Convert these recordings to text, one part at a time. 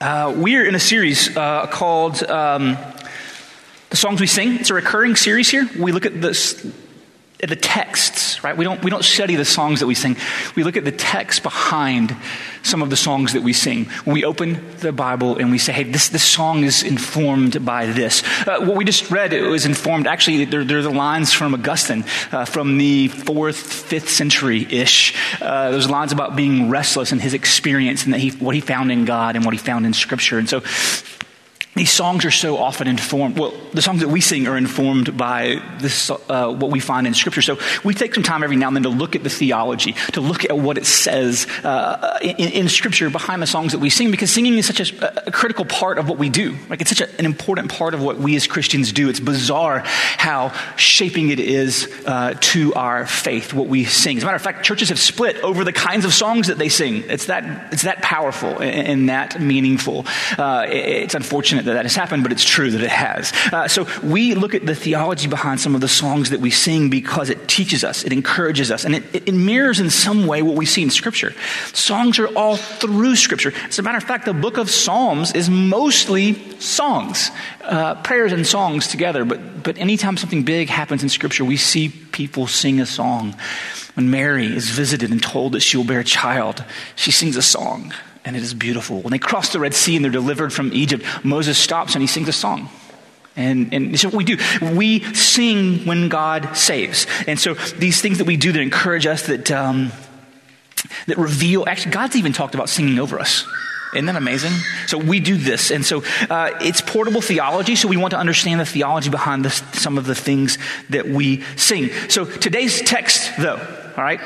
We're in a series called The Songs We Sing. It's a recurring series here. We look at the texts, right? We don't study the songs that we sing. We look at the text behind some of the songs that we sing. When we open the Bible and we say, hey, this song is informed by this. What we just read, it was informed, actually, they're the lines from Augustine from the 4th, 5th century-ish. Those lines about being restless and his experience and what he found in God and what he found in Scripture. And so these songs are so often informed. Well, the songs that we sing are informed by this, what we find in Scripture. So we take some time every now and then to look at the theology, to look at what it says in Scripture behind the songs that we sing, because singing is such a critical part of what we do. Like, it's such an important part of what we as Christians do. It's bizarre how shaping it is to our faith, what we sing. As a matter of fact, churches have split over the kinds of songs that they sing. It's that powerful and that meaningful. It's unfortunate that has happened, but it's true that it has. So we look at the theology behind some of the songs that we sing because it teaches us, it encourages us, and it mirrors in some way what we see in Scripture. Songs are all through Scripture. As a matter of fact, the book of Psalms is mostly songs, prayers and songs together. But anytime something big happens in Scripture, we see people sing a song. When Mary is visited and told that she will bear a child, she sings a song. And it is beautiful. When they cross the Red Sea and they're delivered from Egypt, Moses stops and he sings a song. And this is what we do. We sing when God saves. And so these things that we do that encourage us, that reveal, actually God's even talked about singing over us. Isn't that amazing? So we do this. And so it's portable theology. So we want to understand the theology behind some of the things that we sing. So today's text, though, all right,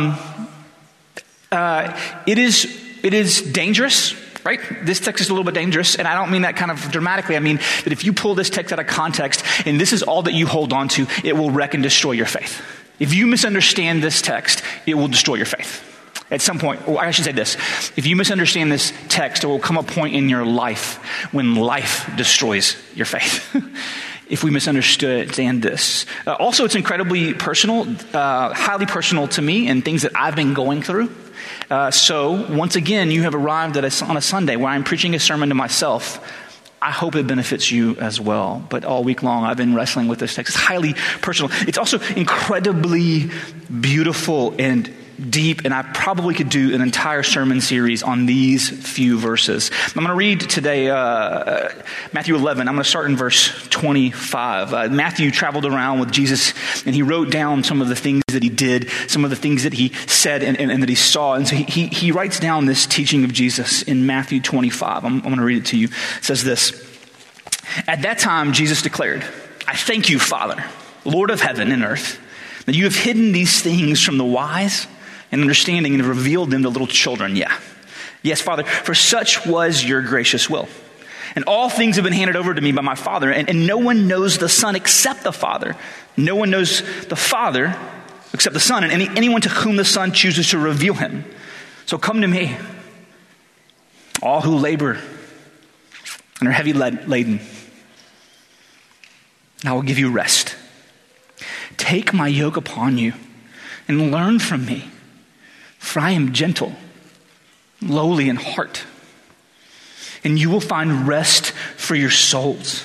it is dangerous, right? This text is a little bit dangerous, and I don't mean that kind of dramatically. I mean that if you pull this text out of context, and this is all that you hold on to, it will wreck and destroy your faith. If you misunderstand this text, it will destroy your faith. At some point, or I should say this, if you misunderstand this text, there will come a point in your life when life destroys your faith. If we misunderstand this. Also, it's incredibly personal, highly personal to me, and things that I've been going through. So once again, you have arrived on a Sunday where I'm preaching a sermon to myself. I hope it benefits you as well. But all week long, I've been wrestling with this text. It's highly personal. It's also incredibly beautiful and deep, and I probably could do an entire sermon series on these few verses. I'm going to read today Matthew 11. I'm going to start in verse 25. Matthew traveled around with Jesus, and he wrote down some of the things that he did, some of the things that he said and that he saw. And so he writes down this teaching of Jesus in Matthew 25. I'm going to read it to you. It says this. At that time, Jesus declared, I thank you, Father, Lord of heaven and earth, that you have hidden these things from the wise and understanding and revealed them to little children. Yeah. Yes, Father, for such was your gracious will. And all things have been handed over to me by my Father, and no one knows the Son except the Father. No one knows the Father except the Son, and anyone to whom the Son chooses to reveal him. So come to me, all who labor and are heavy laden, and I will give you rest. Take my yoke upon you and learn from me. For I am gentle, lowly in heart, and you will find rest for your souls.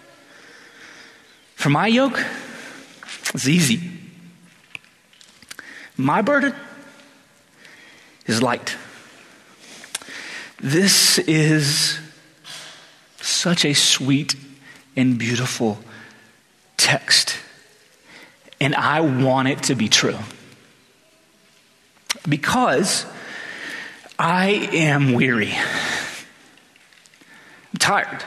For my yoke is easy. My burden is light. This is such a sweet and beautiful text, and I want it to be true. Because I am weary. I'm tired.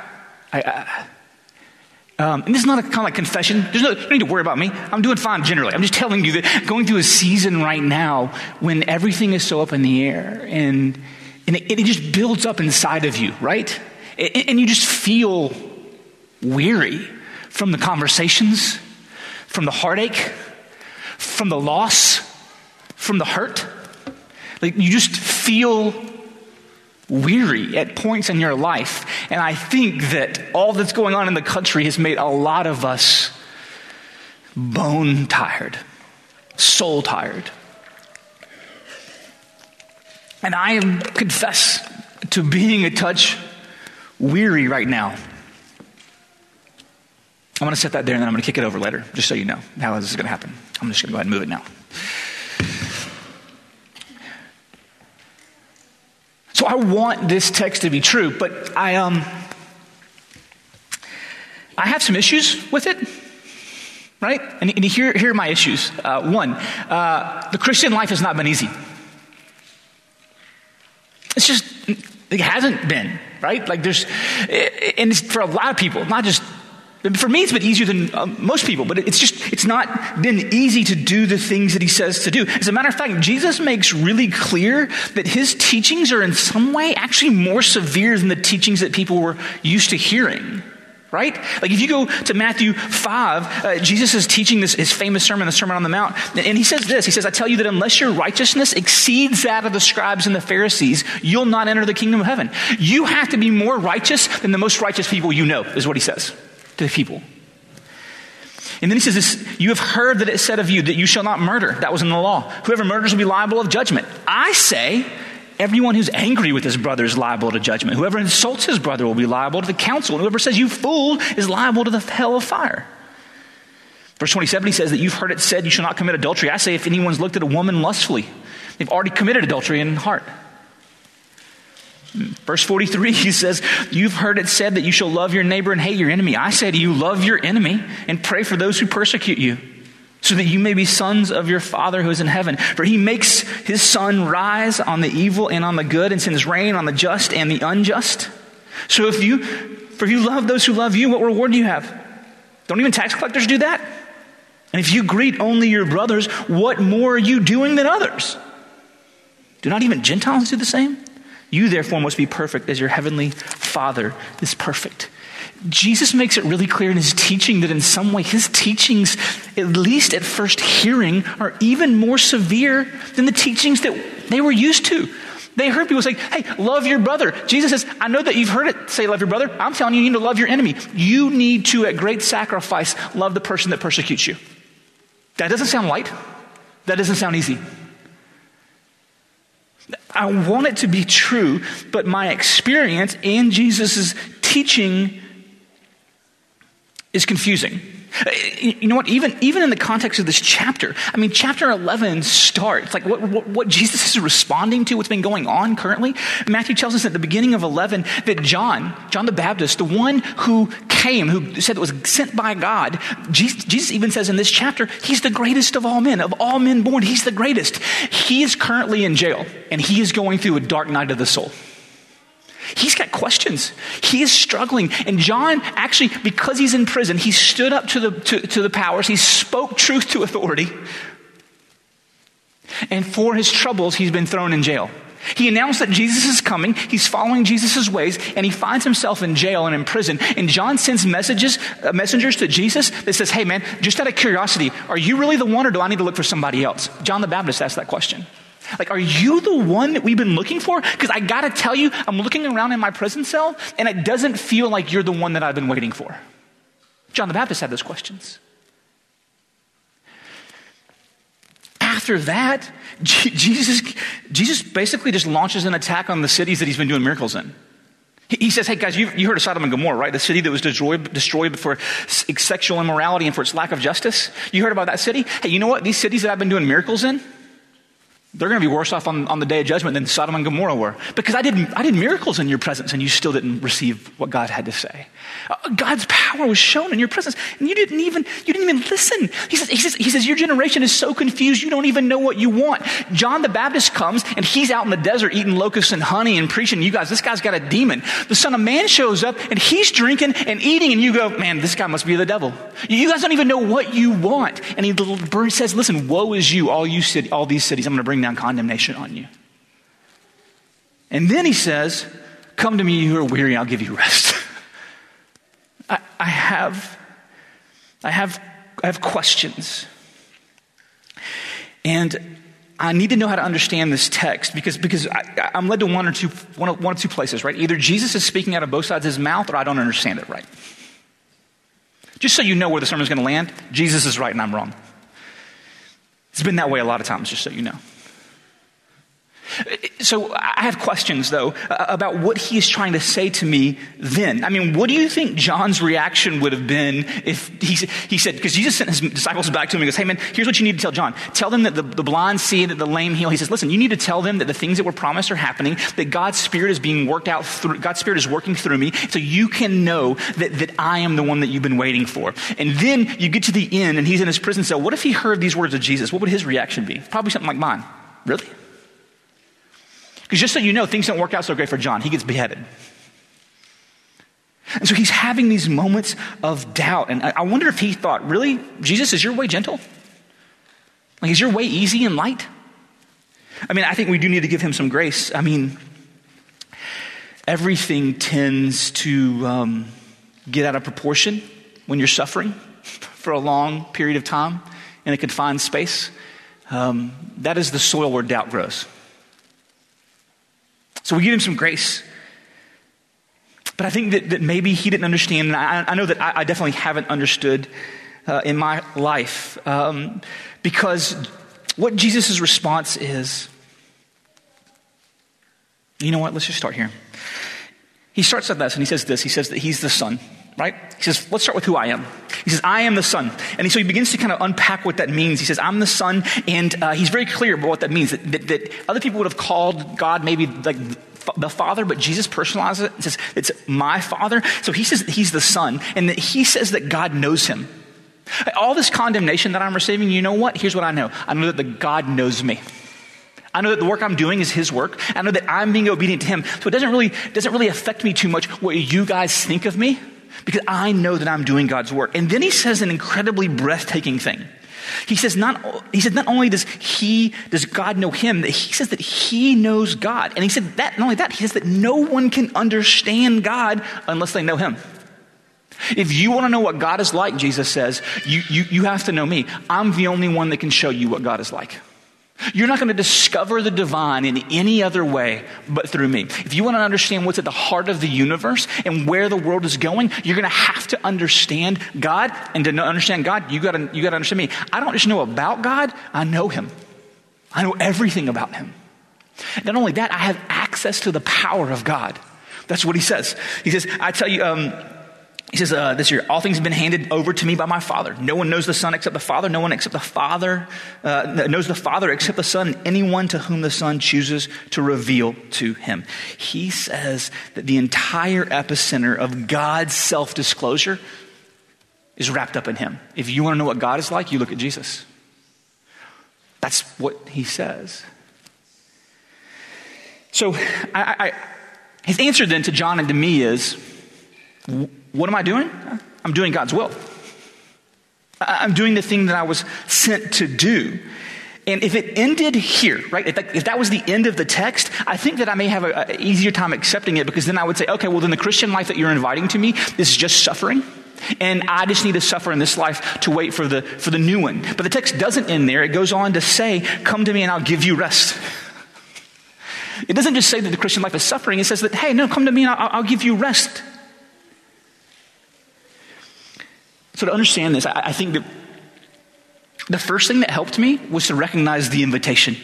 And this is not a kind of like confession. You don't need to worry about me. I'm doing fine generally. I'm just telling you that going through a season right now when everything is so up in the air and it just builds up inside of you, right? And you just feel weary from the conversations, from the heartache, from the loss, from the hurt. Like, you just feel weary at points in your life. And I think that all that's going on in the country has made a lot of us bone tired, soul tired. And I confess to being a touch weary right now. I'm going to set that there and then I'm going to kick it over later, just so you know how this is going to happen. I'm just going to go ahead and move it now. So I want this text to be true, but I have some issues with it, right? And here are my issues. One, the Christian life has not been easy. It hasn't been, right? And it's for a lot of people, not just, for me it's been easier than most people, but it's not been easy to do the things that he says to do. As a matter of fact, Jesus makes really clear that his teachings are in some way actually more severe than the teachings that people were used to hearing. Right? Like if you go to Matthew 5, Jesus is teaching his famous sermon, the Sermon on the Mount, and he says this, he says, I tell you that unless your righteousness exceeds that of the scribes and the Pharisees, you'll not enter the kingdom of heaven. You have to be more righteous than the most righteous people you know, is what he says to the people. And then he says this, you have heard that it said of you that you shall not murder. That was in the law. Whoever murders will be liable of judgment. I say, everyone who's angry with his brother is liable to judgment. Whoever insults his brother will be liable to the council. And whoever says you fool is liable to the hell of fire. Verse 27, he says that you've heard it said you shall not commit adultery. I say if anyone's looked at a woman lustfully, they've already committed adultery in heart. Verse 43, he says, you've heard it said that you shall love your neighbor and hate your enemy. I say to you, love your enemy and pray for those who persecute you, so that you may be sons of your Father who is in heaven. For he makes his sun rise on the evil and on the good, and sends rain on the just and the unjust. So if you love those who love you, what reward do you have? Don't even tax collectors do that? And if you greet only your brothers, what more are you doing than others? Do not even Gentiles do the same? You therefore must be perfect as your heavenly Father is perfect. Jesus makes it really clear in his teaching that in some way his teachings, at least at first hearing, are even more severe than the teachings that they were used to. They heard people say, hey, love your brother. Jesus says, I know that you've heard it say love your brother. I'm telling you, you need to love your enemy. You need to, at great sacrifice, love the person that persecutes you. That doesn't sound light. That doesn't sound easy. I want it to be true, but my experience in Jesus' teaching is confusing. You know what? Even in the context of this chapter, I mean, chapter 11 starts, like what Jesus is responding to, what's been going on currently. Matthew tells us at the beginning of 11 that John the Baptist, the one who came, who said it was sent by God, Jesus even says in this chapter, he's the greatest of all men born, he's the greatest. He is currently in jail, and he is going through a dark night of the soul. He's got questions. He is struggling. And John, actually, because he's in prison, he stood up to the powers. He spoke truth to authority. And for his troubles, he's been thrown in jail. He announced that Jesus is coming. He's following Jesus' ways, and he finds himself in jail and in prison. And John sends messengers to Jesus that says, hey man, just out of curiosity, are you really the one, or do I need to look for somebody else? John the Baptist asked that question. Like, are you the one that we've been looking for? Because I got to tell you, I'm looking around in my prison cell, and it doesn't feel like you're the one that I've been waiting for. John the Baptist had those questions. After that, Jesus basically just launches an attack on the cities that he's been doing miracles in. He says, hey guys, you heard of Sodom and Gomorrah, right? The city that was destroyed for sexual immorality and for its lack of justice. You heard about that city? Hey, you know what? These cities that I've been doing miracles in, they're going to be worse off on the day of judgment than Sodom and Gomorrah were. Because I did miracles in your presence and you still didn't receive what God had to say. God's power was shown in your presence and you didn't even listen. He says, your generation is so confused you don't even know what you want. John the Baptist comes and he's out in the desert eating locusts and honey and preaching. You guys, this guy's got a demon. The Son of Man shows up and he's drinking and eating and you go, man, this guy must be the devil. You guys don't even know what you want. And he says, listen, woe is you, all these cities. I'm going to bring down condemnation on you. And then he says, come to me, you who are weary, I'll give you rest. I have questions. And I need to know how to understand this text because I'm led to one or two places, right? Either Jesus is speaking out of both sides of his mouth or I don't understand it right. Just so you know where the sermon's going to land, Jesus is right and I'm wrong. It's been that way a lot of times, just so you know. So I have questions, though, about what he is trying to say to me then. I mean, what do you think John's reaction would have been if he said, because Jesus sent his disciples back to him and goes, hey man, here's what you need to tell John. Tell them that the blind see, that the lame heal. He says, listen, you need to tell them that the things that were promised are happening, that God's Spirit is being worked out through, God's Spirit is working through me, so you can know that I am the one that you've been waiting for. And then you get to the end and he's in his prison cell. What if he heard these words of Jesus? What would his reaction be? Probably something like mine. Really? Because just so you know, things don't work out so great for John. He gets beheaded. And so he's having these moments of doubt. And I wonder if he thought, really, Jesus, is your way gentle? Like, is your way easy and light? I mean, I think we do need to give him some grace. I mean, everything tends to get out of proportion when you're suffering for a long period of time in a confined space. That is the soil where doubt grows. So we give him some grace. But I think that maybe he didn't understand. And I know that I definitely haven't understood in my life. Because what Jesus' response is, you know what, let's just start here. He starts with this and he says this. He says that he's the Son, right? He says, let's start with who I am. He says, I am the Son. And so he begins to kind of unpack what that means. He says, I'm the Son. And he's very clear about what that means. That other people would have called God maybe like the Father, but Jesus personalizes it and says, it's my Father. So he says that he's the Son. And that he says that God knows him. All this condemnation that I'm receiving, you know what? Here's what I know. I know that the God knows me. I know that the work I'm doing is his work. I know that I'm being obedient to him. So it doesn't really affect me too much what you guys think of me, because I know that I'm doing God's work. And then he says an incredibly breathtaking thing. He says not only does God know him, that he says that he knows God. And he said that, not only that, he says that no one can understand God unless they know him. If you want to know what God is like, Jesus says, you have to know me. I'm the only one that can show you what God is like. You're not going to discover the divine in any other way but through me. If you want to understand what's at the heart of the universe and where the world is going, you're going to have to understand God. And to understand God, you got to understand me. I don't just know about God, I know him. I know everything about him. Not only that, I have access to the power of God. That's what he says. He says, I tell you, he says this year, all things have been handed over to me by my Father. No one knows the Son except the Father. No one except the Father knows the Father except the Son, and anyone to whom the Son chooses to reveal to him. He says that the entire epicenter of God's self-disclosure is wrapped up in him. If you want to know what God is like, you look at Jesus. That's what he says. So his answer then to John and to me is, what am I doing? I'm doing God's will. I'm doing the thing that I was sent to do. And if it ended here, right, if that was the end of the text, I think that I may have an easier time accepting it, because then I would say, okay, well then the Christian life that you're inviting to me is just suffering. And I just need to suffer in this life to wait for the new one. But the text doesn't end there. It goes on to say, come to me and I'll give you rest. It doesn't just say that the Christian life is suffering. It says that, hey, no, come to me and I'll give you rest. So to understand this, I think that the first thing that helped me was to recognize the invitation.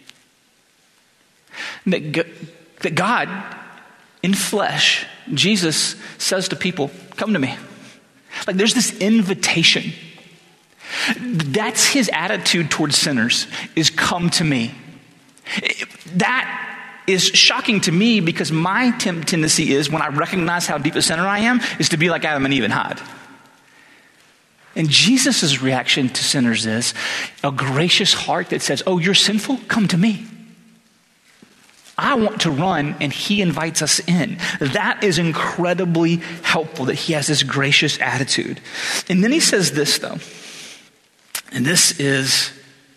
That God, in flesh, Jesus says to people, come to me. Like there's this invitation. That's his attitude towards sinners, is come to me. That is shocking to me, because my tendency is, when I recognize how deep a sinner I am, is to be like Adam and Eve and hide. And Jesus' reaction to sinners is a gracious heart that says, oh, you're sinful? Come to me. I want to run, and he invites us in. That is incredibly helpful, that he has this gracious attitude. And then he says this, though. And this is,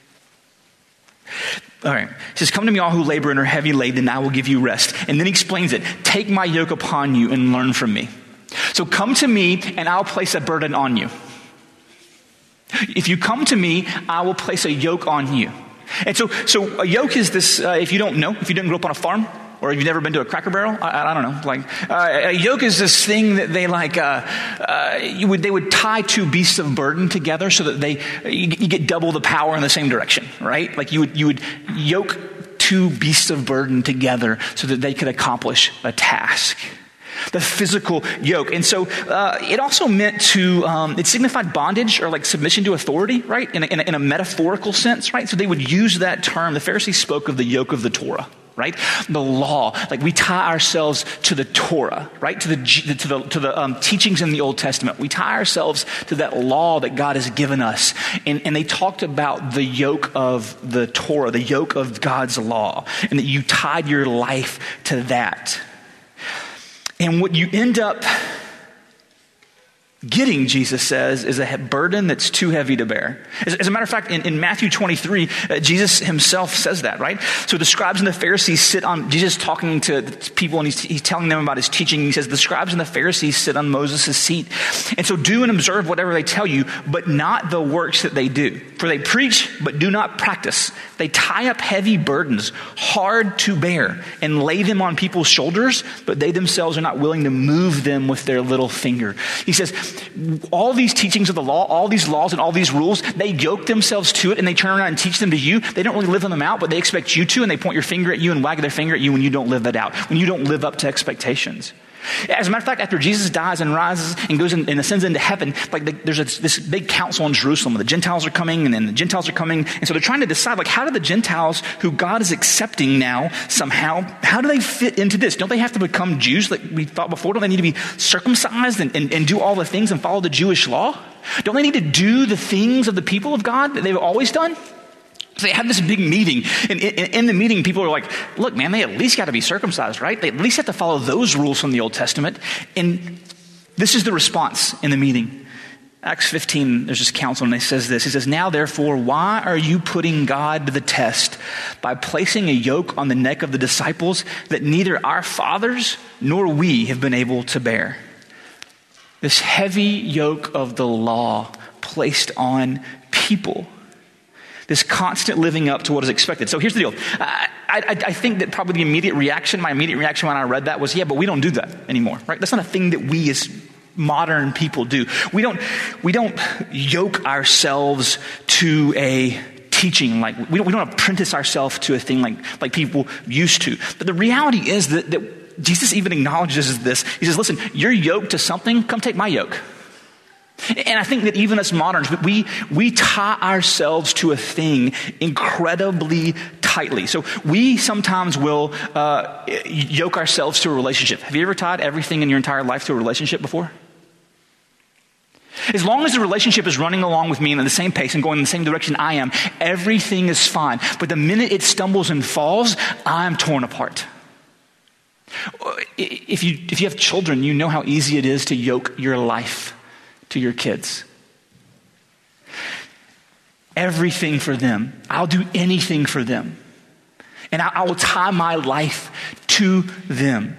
all right. He says, come to me all who labor and are heavy laden, and I will give you rest. And then he explains it. Take my yoke upon you and learn from me. So come to me and I'll place a burden on you. If you come to me, I will place a yoke on you. And so a yoke is this, if you don't know, if you didn't grow up on a farm, or if you've never been to a Cracker Barrel, I don't know. A yoke is this thing that they they would tie two beasts of burden together so that you get double the power in the same direction, right? Like you would yoke two beasts of burden together so that they could accomplish a task. The physical yoke. And so it also meant it signified bondage or like submission to authority, right? In a metaphorical sense, right? So they would use that term. The Pharisees spoke of the yoke of the Torah, right? The law. Like we tie ourselves to the Torah, right? To the teachings in the Old Testament. We tie ourselves to that law that God has given us. And they talked about the yoke of the Torah, the yoke of God's law, and that you tied your life to that. And what you end up getting, Jesus says, is a burden that's too heavy to bear. As a matter of fact, in Matthew 23, Jesus himself says that, right? So the scribes and the Pharisees sit on, Jesus talking to people and he's telling them about his teaching. He says, the scribes and the Pharisees sit on Moses' seat. And so do and observe whatever they tell you, but not the works that they do. For they preach, but do not practice. They tie up heavy burdens, hard to bear, and lay them on people's shoulders, but they themselves are not willing to move them with their little finger. He says, all these teachings of the law, all these laws and all these rules, they yoke themselves to it and they turn around and teach them to you. They don't really live them out, but they expect you to, and they point your finger at you and wag their finger at you when you don't live that out, when you don't live up to expectations. As a matter of fact, after Jesus dies and rises and goes and ascends into heaven, there's this big council in Jerusalem. The Gentiles are coming, and then the Gentiles are coming. And so they're trying to decide, how do the Gentiles, who God is accepting now somehow, how do they fit into this? Don't they have to become Jews like we thought before? Don't they need to be circumcised and do all the things and follow the Jewish law? Don't they need to do the things of the people of God that they've always done? So they have this big meeting, and in the meeting, people are like, look, man, they at least got to be circumcised, right? They at least have to follow those rules from the Old Testament. And this is the response in the meeting. Acts 15, there's this council, and he says this. He says, now, therefore, why are you putting God to the test by placing a yoke on the neck of the disciples that neither our fathers nor we have been able to bear? This heavy yoke of the law placed on people. This constant living up to what is expected. So here's the deal. I think that probably my immediate reaction when I read that was, yeah, but we don't do that anymore, right? That's not a thing that we as modern people do. We don't yoke ourselves to a teaching, like we don't apprentice ourselves to a thing like people used to. But the reality is that Jesus even acknowledges this. He says, listen, you're yoked to something, come take my yoke. And I think that even as moderns, we tie ourselves to a thing incredibly tightly. So we sometimes will yoke ourselves to a relationship. Have you ever tied everything in your entire life to a relationship before? As long as the relationship is running along with me and at the same pace and going in the same direction I am, everything is fine. But the minute it stumbles and falls, I'm torn apart. If you have children, you know how easy it is to yoke your life to your kids. Everything for them. I'll do anything for them. And I will tie my life to them.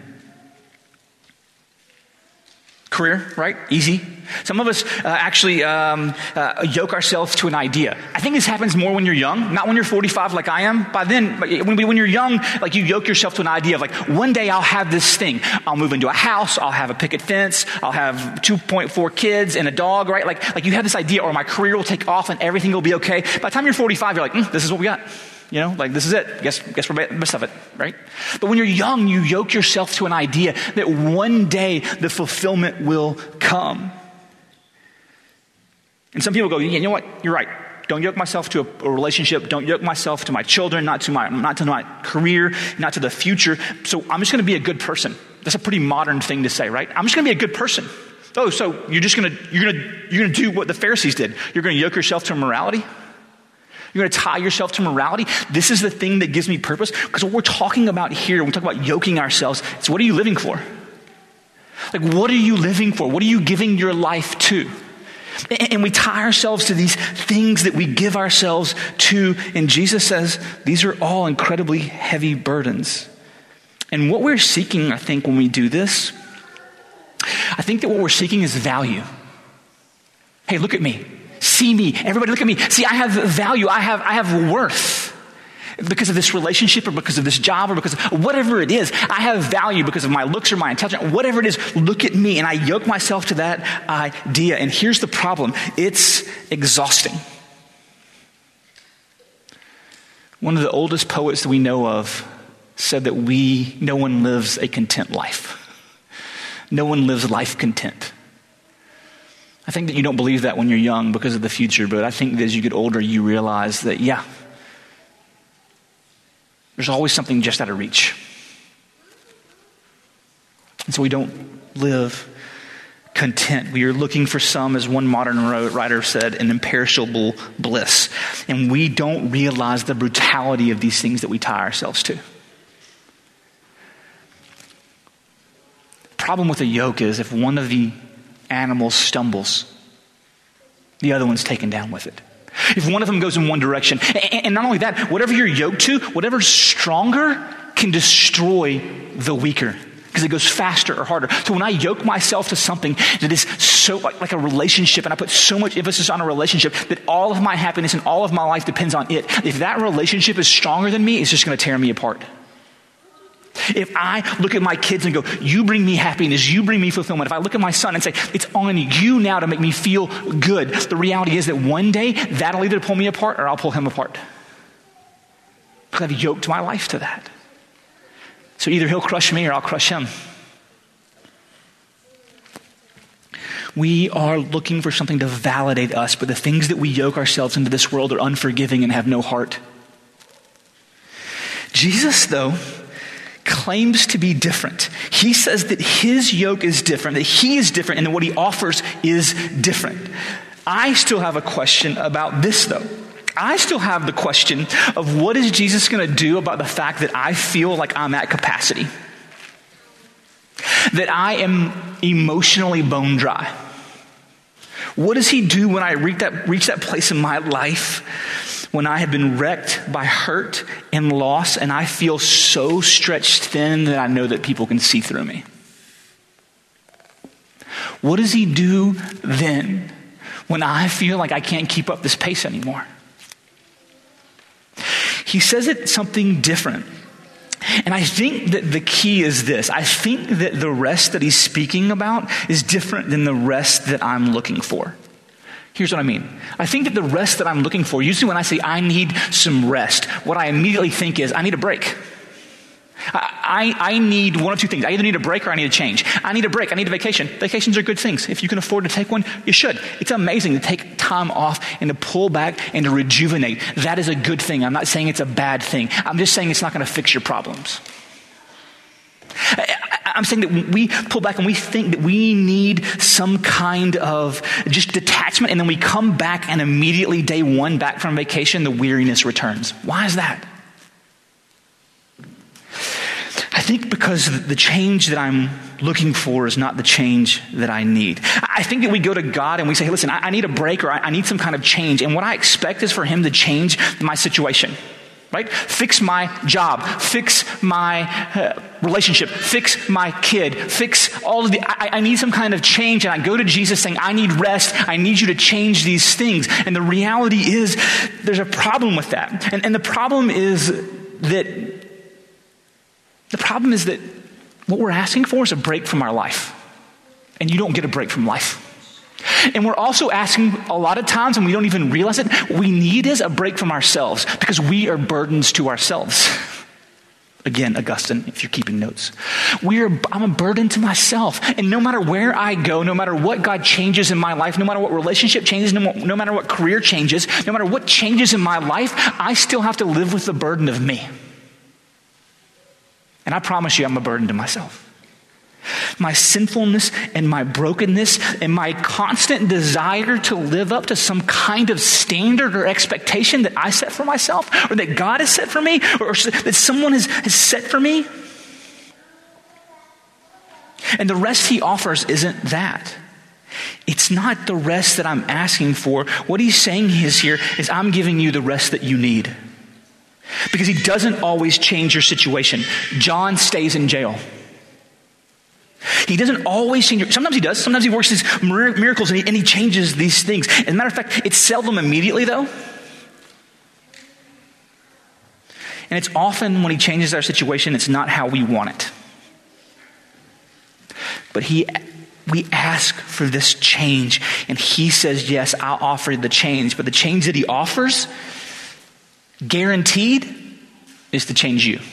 Career, right? Easy. Some of us actually yoke ourselves to an idea. I think this happens more when you're young, not when you're 45 like I am. By then, when you're young, like you yoke yourself to an idea of like, one day I'll have this thing. I'll move into a house. I'll have a picket fence. I'll have 2.4 kids and a dog, right? Like you have this idea, or my career will take off and everything will be okay. By the time you're 45, you're like, this is what we got. You know, like this is it. Guess we're best of it, right? But when you're young, you yoke yourself to an idea that one day the fulfillment will come. And some people go, you know what? You're right. Don't yoke myself to a relationship. Don't yoke myself to my children, not to my career, not to the future. So I'm just going to be a good person. That's a pretty modern thing to say, right? I'm just going to be a good person. Oh, so you're going to do what the Pharisees did. You're going to yoke yourself to morality. You're going to tie yourself to morality. This is the thing that gives me purpose. Because what we're talking about here, when we talk about yoking ourselves, it's what are you living for? Like, what are you living for? What are you giving your life to? And we tie ourselves to these things that we give ourselves to. And Jesus says, these are all incredibly heavy burdens. And what we're seeking, I think, when we do this, I think that what we're seeking is value. Hey, look at me. See me. Everybody look at me. See, I have value. I have worth. Because of this relationship or because of this job or because of whatever it is, I have value because of my looks or my intelligence, whatever it is, look at me. And I yoke myself to that idea. And here's the problem. It's exhausting. One of the oldest poets that we know of said that no one lives a content life. No one lives life content. I think that you don't believe that when you're young because of the future, but I think that as you get older, you realize that, there's always something just out of reach. And so we don't live content. We are looking for some, as one modern writer said, an imperishable bliss. And we don't realize the brutality of these things that we tie ourselves to. The problem with a yoke is if one of the animals stumbles, the other one's taken down with it. If one of them goes in one direction, and not only that, whatever you're yoked to, whatever's stronger can destroy the weaker because it goes faster or harder. So when I yoke myself to something that is so like a relationship, and I put so much emphasis on a relationship that all of my happiness and all of my life depends on it, if that relationship is stronger than me, it's just going to tear me apart. If I look at my kids and go, you bring me happiness, you bring me fulfillment. If I look at my son and say, it's on you now to make me feel good, the reality is that one day that'll either pull me apart or I'll pull him apart. Because I've yoked my life to that. So either he'll crush me or I'll crush him. We are looking for something to validate us, but the things that we yoke ourselves into this world are unforgiving and have no heart. Jesus, though, claims to be different. He says that his yoke is different, that he is different, and that what he offers is different. I still have a question about this, though. I still have the question of what is Jesus going to do about the fact that I feel like I'm at capacity? That I am emotionally bone dry? What does he do when I reach that place in my life when I have been wrecked by hurt and loss and I feel so stretched thin that I know that people can see through me? What does he do then when I feel like I can't keep up this pace anymore? He says it something different. And I think that the key is this. I think that the rest that he's speaking about is different than the rest that I'm looking for. Here's what I mean. I think that the rest that I'm looking for, usually when I say I need some rest, what I immediately think is I need a break. I need one of two things. I either need a break or I need a change. I need a break. I need a vacation. Vacations are good things. If you can afford to take one, you should. It's amazing to take time off and to pull back and to rejuvenate. That is a good thing. I'm not saying it's a bad thing. I'm just saying it's not going to fix your problems. I'm saying that when we pull back and we think that we need some kind of just detachment, and then we come back and immediately day one back from vacation, the weariness returns. Why is that? I think because the change that I'm looking for is not the change that I need. I think that we go to God and we say, hey, listen, I need a break or I need some kind of change. And what I expect is for him to change my situation, right? Fix my job, fix my relationship, fix my kid, fix all of I need some kind of change. And I go to Jesus saying, I need rest. I need you to change these things. And the reality is there's a problem with that. And the problem is that what we're asking for is a break from our life. And you don't get a break from life. And we're also asking a lot of times, and we don't even realize it, what we need is a break from ourselves because we are burdens to ourselves. Again, Augustine, if you're keeping notes. I'm a burden to myself. And no matter where I go, no matter what God changes in my life, no matter what relationship changes, no matter what career changes, no matter what changes in my life, I still have to live with the burden of me. And I promise you, I'm a burden to myself. My sinfulness and my brokenness and my constant desire to live up to some kind of standard or expectation that I set for myself or that God has set for me or that someone has set for me. And the rest he offers isn't that. It's not the rest that I'm asking for. What he's saying here is I'm giving you the rest that you need. Because he doesn't always change your situation. John stays in jail. He doesn't always change. Sometimes he does. Sometimes he works these miracles and he changes these things. As a matter of fact, it's seldom immediately though. And it's often when he changes our situation, it's not how we want it. But we ask for this change. And he says, yes, I'll offer the change. But the change that he offers guaranteed, is to change you.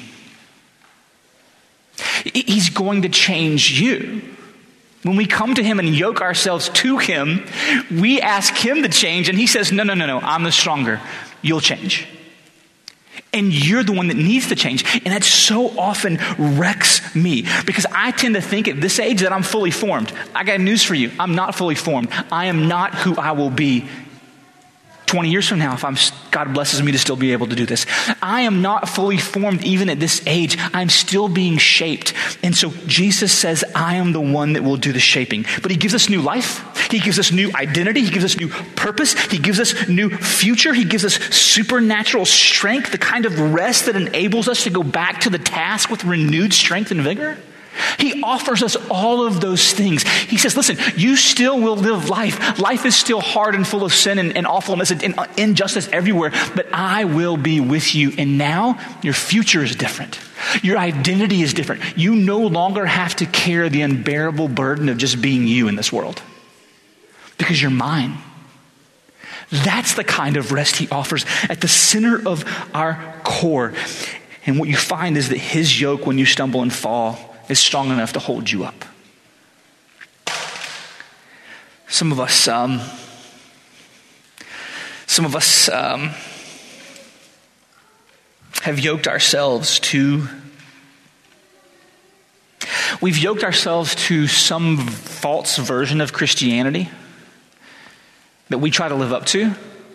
He's going to change you. When we come to him and yoke ourselves to him, we ask him to change, and he says, no, I'm the stronger. You'll change. And you're the one that needs to change. And that so often wrecks me, because I tend to think at this age that I'm fully formed. I got news for you. I'm not fully formed. I am not who I will be 20 years from now, if God blesses me to still be able to do this. I am not fully formed even at this age. I'm still being shaped. And so Jesus says, I am the one that will do the shaping. But he gives us new life. He gives us new identity. He gives us new purpose. He gives us new future. He gives us supernatural strength, the kind of rest that enables us to go back to the task with renewed strength and vigor. He offers us all of those things. He says, listen, you still will live life. Life is still hard and full of sin and awfulness and injustice everywhere, but I will be with you. And now your future is different. Your identity is different. You no longer have to carry the unbearable burden of just being you in this world, because you're mine. That's the kind of rest he offers at the center of our core. And what you find is that his yoke, when you stumble and fall, is strong enough to hold you up. Some of us have yoked ourselves to, we've yoked ourselves to some false version of Christianity that we try to live up to,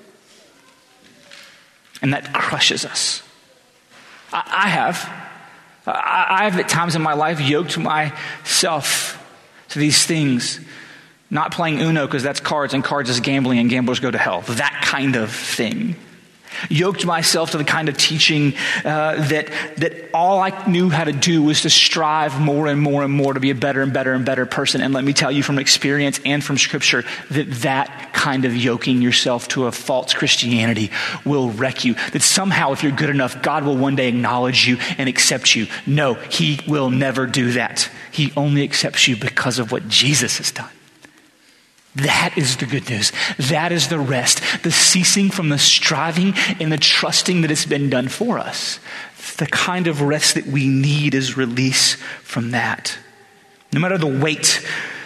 and that crushes us. I have at times in my life yoked myself to these things, not playing Uno because that's cards and cards is gambling and gamblers go to hell. That kind of thing. Yoked myself to the kind of teaching that all I knew how to do was to strive more and more and more to be a better and better and better person. And let me tell you from experience and from scripture that kind of yoking yourself to a false Christianity will wreck you. That somehow if you're good enough, God will one day acknowledge you and accept you. No, he will never do that. He only accepts you because of what Jesus has done. That is the good news. That is the rest, the ceasing from the striving and the trusting that it's been done for us. The kind of rest that we need is release from that. No matter the weight,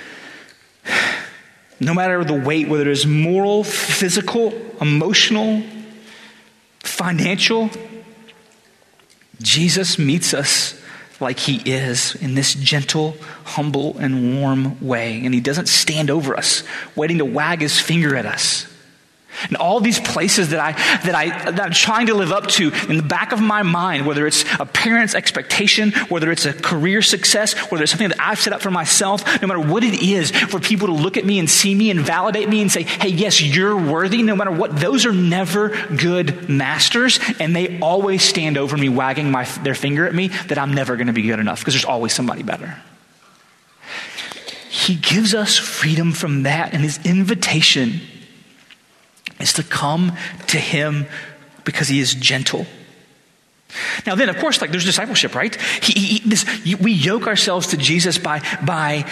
whether it is moral, physical, emotional, financial, Jesus meets us like he is, in this gentle, humble, and warm way. And he doesn't stand over us, waiting to wag his finger at us. And all these places that I'm trying to live up to in the back of my mind, whether it's a parent's expectation, whether it's a career success, whether it's something that I've set up for myself, no matter what it is, for people to look at me and see me and validate me and say, hey, yes, you're worthy, no matter what, those are never good masters. And they always stand over me, wagging their finger at me that I'm never going to be good enough, because there's always somebody better. He gives us freedom from that, and his invitation is to come to him because he is gentle. Now then, of course, there's discipleship, right? We yoke ourselves to Jesus by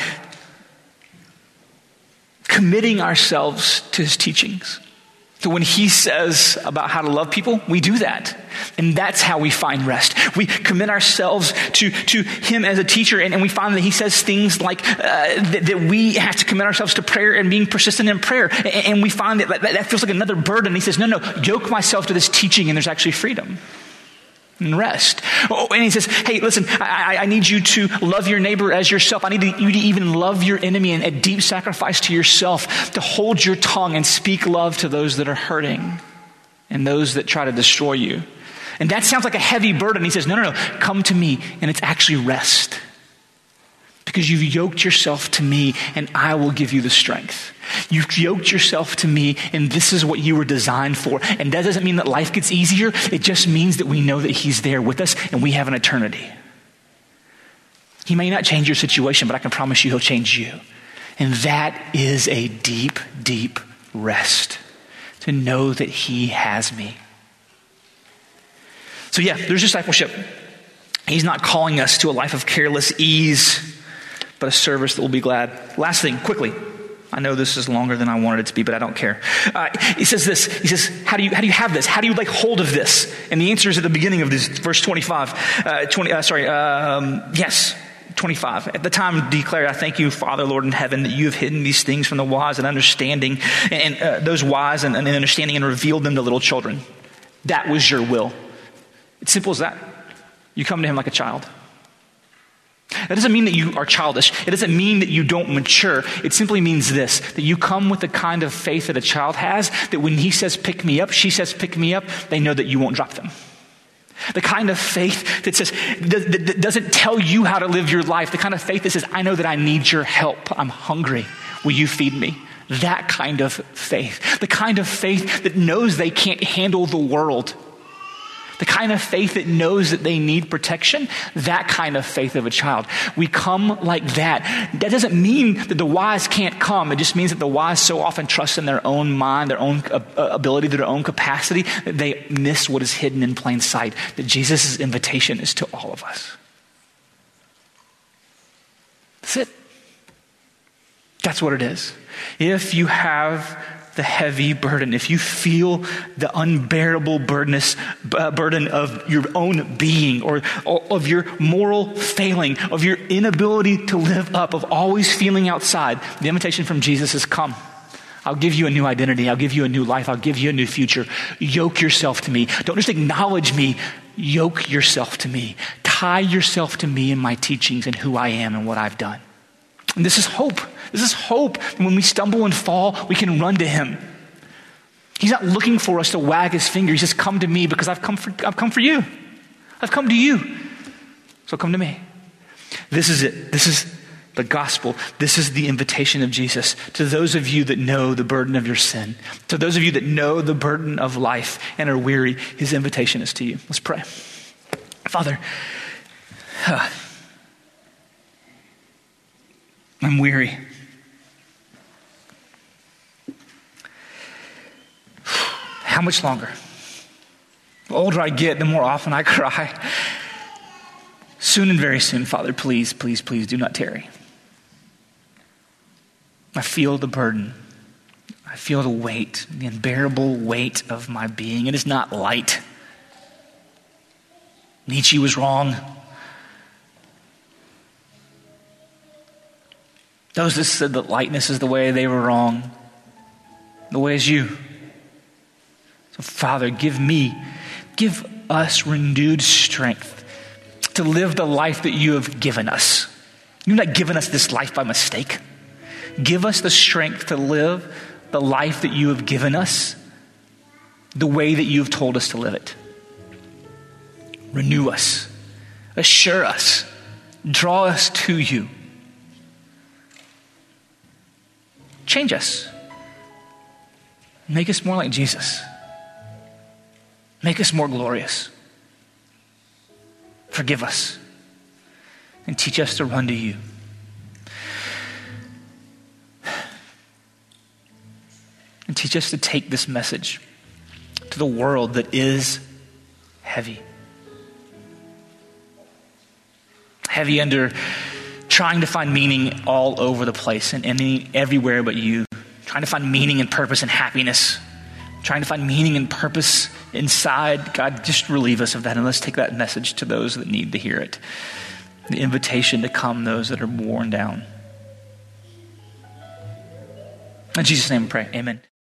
committing ourselves to his teachings. So when he says about how to love people, we do that. And that's how we find rest. We commit ourselves to him as a teacher, and we find that he says things like that we have to commit ourselves to prayer and being persistent in prayer. And we find that feels like another burden. He says, no, yoke myself to this teaching, and there's actually freedom and rest. Oh, and he says, hey, listen, I need you to love your neighbor as yourself. I need you to even love your enemy, and a deep sacrifice to yourself, to hold your tongue and speak love to those that are hurting and those that try to destroy you. And that sounds like a heavy burden. He says, no, come to me, and it's actually rest. Because you've yoked yourself to me, and I will give you the strength. You've yoked yourself to me, and this is what you were designed for. And that doesn't mean that life gets easier. It just means that we know that he's there with us, and we have an eternity. He may not change your situation, but I can promise you he'll change you. And that is a deep, deep rest, to know that he has me. So yeah, there's discipleship. He's not calling us to a life of careless ease, but a service that will be glad. Last thing, quickly. I know this is longer than I wanted it to be, but I don't care. He says this. He says, how do you have this? How do you lay hold of this? And the answer is at the beginning of this, verse 25. 25. At the time declared, I thank you, Father, Lord in heaven, that you have hidden these things from the wise and understanding, and those wise and understanding, and revealed them to little children. That was your will. It's simple as that. You come to him like a child. That doesn't mean that you are childish. It doesn't mean that you don't mature. It simply means this, that you come with the kind of faith that a child has, that when he says, pick me up, she says, pick me up, they know that you won't drop them. The kind of faith that says, that doesn't tell you how to live your life. The kind of faith that says, I know that I need your help. I'm hungry. Will you feed me? That kind of faith. The kind of faith that knows they can't handle the world. The kind of faith that knows that they need protection. That kind of faith of a child. We come like that. That doesn't mean that the wise can't come. It just means that the wise so often trust in their own mind, their own ability, their own capacity, that they miss what is hidden in plain sight. That Jesus' invitation is to all of us. That's it. That's what it is. If you have the heavy burden, if you feel the unbearable burden of your own being, or of your moral failing, of your inability to live up, of always feeling outside, the invitation from Jesus is, come. I'll give you a new identity. I'll give you a new life. I'll give you a new future. Yoke yourself to me. Don't just acknowledge me. Yoke yourself to me. Tie yourself to me and my teachings and who I am and what I've done. And this is hope. This is hope. And when we stumble and fall, we can run to him. He's not looking for us to wag his finger. He says, come to me because I've come for you. I've come to you. So come to me. This is it. This is the gospel. This is the invitation of Jesus to those of you that know the burden of your sin. To those of you that know the burden of life and are weary, his invitation is to you. Let's pray. Father, I'm weary. How much longer? The older I get, the more often I cry. Soon and very soon, Father, please, please, please do not tarry. I feel the burden. I feel the weight, the unbearable weight of my being. It is not light. Nietzsche was wrong. Those that said that lightness is the way, they were wrong. The way is you. So Father, give us renewed strength to live the life that you have given us. You've not given us this life by mistake. Give us the strength to live the life that you have given us the way that you've told us to live it. Renew us. Assure us. Draw us to you. Change us. Make us more like Jesus. Make us more glorious. Forgive us. And teach us to run to you. And teach us to take this message to the world that is heavy. Heavy under trying to find meaning all over the place and everywhere but you. Trying to find meaning and purpose and happiness. Trying to find meaning and purpose inside. God, just relieve us of that, and let's take that message to those that need to hear it. The invitation to come, those that are worn down. In Jesus' name we pray, amen.